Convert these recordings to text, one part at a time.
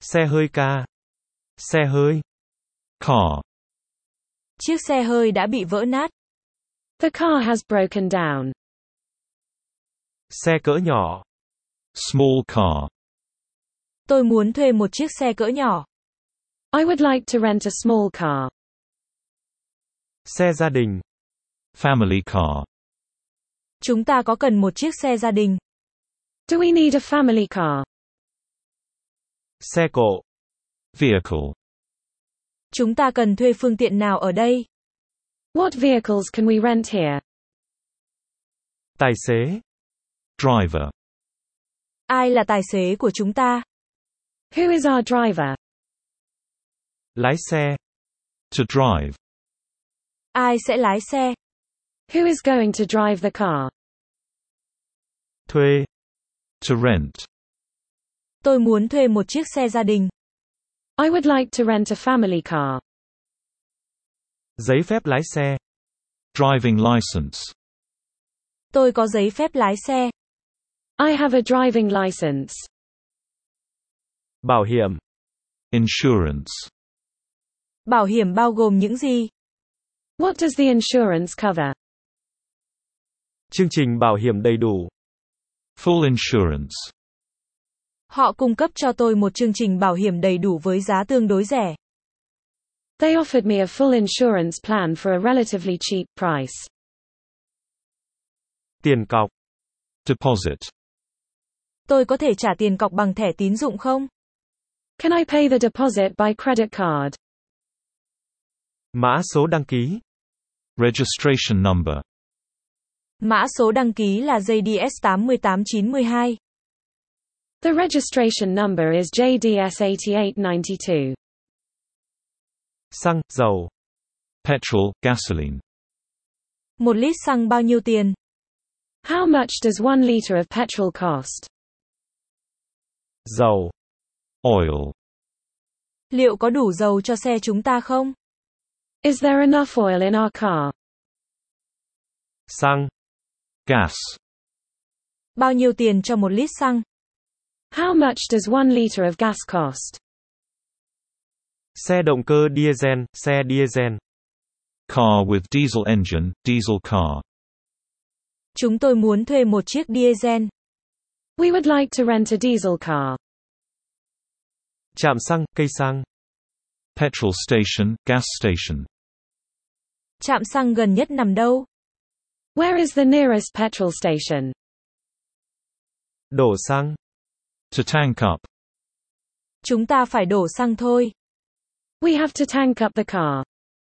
Xe hơi ca. Xe hơi. Car. Chiếc xe hơi đã bị vỡ nát. The car has broken down. Xe cỡ nhỏ. Small car. Tôi muốn thuê một chiếc xe cỡ nhỏ. I would like to rent a small car. Xe gia đình. Family car. Chúng ta có cần một chiếc xe gia đình. Do we need a family car? Xe cộ. Vehicle. Chúng ta cần thuê phương tiện nào ở đây? What vehicles can we rent here? Tài xế. Driver. Ai là tài xế của chúng ta? Who is our driver? Lái xe. To drive. Ai sẽ lái xe? Who is going to drive the car? Thuê. To rent. Tôi muốn thuê một chiếc xe gia đình. I would like to rent a family car. Giấy phép lái xe. Driving license. Tôi có giấy phép lái xe. I have a driving license. Bảo hiểm. Insurance. Bảo hiểm bao gồm những gì? What does the insurance cover? Chương trình bảo hiểm đầy đủ. Full insurance. Họ cung cấp cho tôi một chương trình bảo hiểm đầy đủ với giá tương đối rẻ. They offered me a full insurance plan for a relatively cheap price. Tiền cọc. Deposit. Tôi có thể trả tiền cọc bằng thẻ tín dụng không? Can I pay the deposit by credit card? Mã số đăng ký. Registration number. Mã số đăng ký là JDS 8892. The registration number is JDS 8892. Xăng, dầu. Petrol, gasoline. Một lít xăng bao nhiêu tiền? How much does 1 liter of petrol cost? Dầu. Oil. Liệu có đủ dầu cho xe chúng ta không? Is there enough oil in our car? Xăng. Gas. Bao nhiêu tiền cho một lít xăng? How much does 1 liter of gas cost? Xe động cơ diesel, xe diesel. Car with diesel engine, diesel car. Chúng tôi muốn thuê một chiếc diesel. We would like to rent a diesel car. Trạm xăng, cây xăng. Petrol station, gas station. Trạm xăng gần nhất nằm đâu? Where is the nearest petrol station? Đổ xăng. To tank up. Chúng ta phải đổ xăng thôi. We have to tank up the car.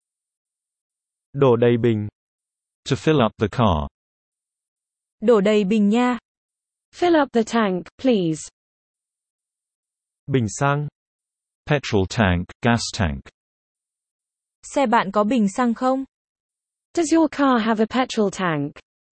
Đổ đầy bình. To fill up the car. Đổ đầy bình nha. Fill up the tank, please. Bình xăng. Petrol tank, gas tank. Xe bạn có bình xăng không? Does your car have a petrol tank?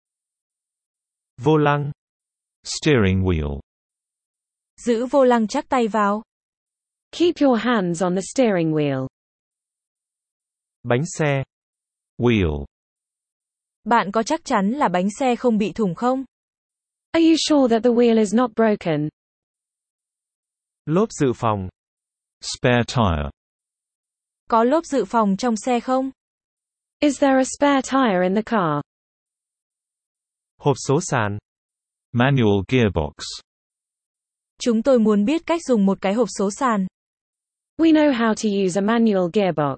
Vô lăng. Steering wheel. Giữ vô lăng chắc tay vào. Keep your hands on the steering wheel. Bánh xe. Wheel. Bạn có chắc chắn là bánh xe không bị thủng không? Are you sure that the wheel is not broken? Lốp dự phòng. Spare tire. Có lốp dự phòng trong xe không? Is there a spare tire in the car? Hộp số sàn. Manual gearbox. Chúng tôi muốn biết cách dùng một cái hộp số sàn. We know how to use a manual gearbox.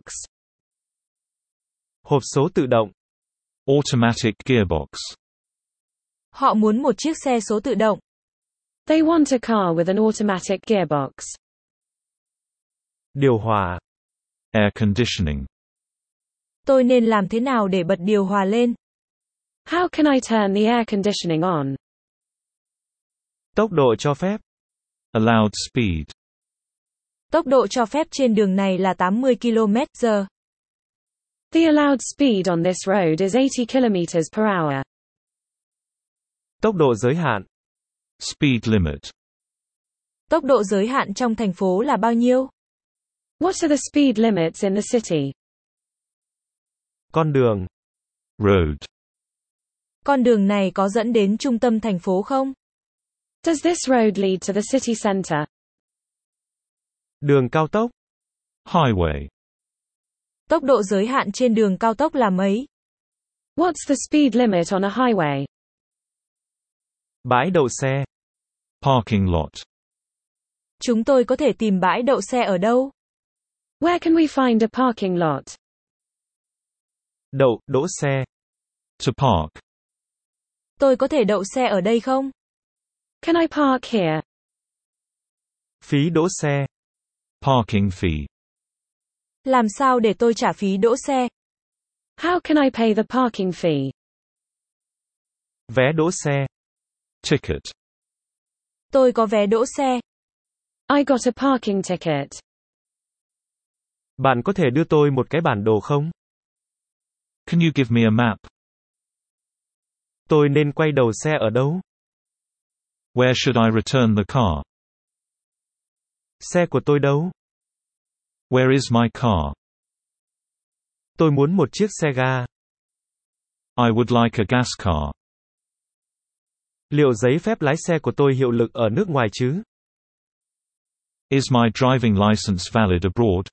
Hộp số tự động. Automatic gearbox. Họ muốn một chiếc xe số tự động. They want a car with an automatic gearbox. Điều hòa. Air conditioning. Tôi nên làm thế nào để bật điều hòa lên? How can I turn the air conditioning on? Tốc độ cho phép. Allowed speed. Tốc độ cho phép trên đường này là 80 km/h. The allowed speed on this road is 80 kilometers per hour. Tốc độ giới hạn. Speed limit. Tốc độ giới hạn trong thành phố là bao nhiêu? What are the speed limits in the city? Con đường. Road. Con đường này có dẫn đến trung tâm thành phố không? Does this road lead to the city center? Đường cao tốc. Highway. Tốc độ giới hạn trên đường cao tốc là mấy? What's the speed limit on a highway? Bãi đậu xe. Parking lot. Chúng tôi có thể tìm bãi đậu xe ở đâu? Where can we find a parking lot? Đỗ xe. To park. Tôi có thể đậu xe ở đây không? Can I park here? Phí đỗ xe. Parking fee. Làm sao để tôi trả phí đỗ xe? How can I pay the parking fee? Vé đỗ xe. Ticket. Tôi có vé đỗ xe. I got a parking ticket. Bạn có thể đưa tôi một cái bản đồ không? Can you give me a map? Tôi nên quay đầu xe ở đâu? Where should I return the car? Xe của tôi đâu? Where is my car? Tôi muốn một chiếc xe ga. I would like a gas car. Liệu giấy phép lái xe của tôi hiệu lực ở nước ngoài chứ? Is my driving license valid abroad?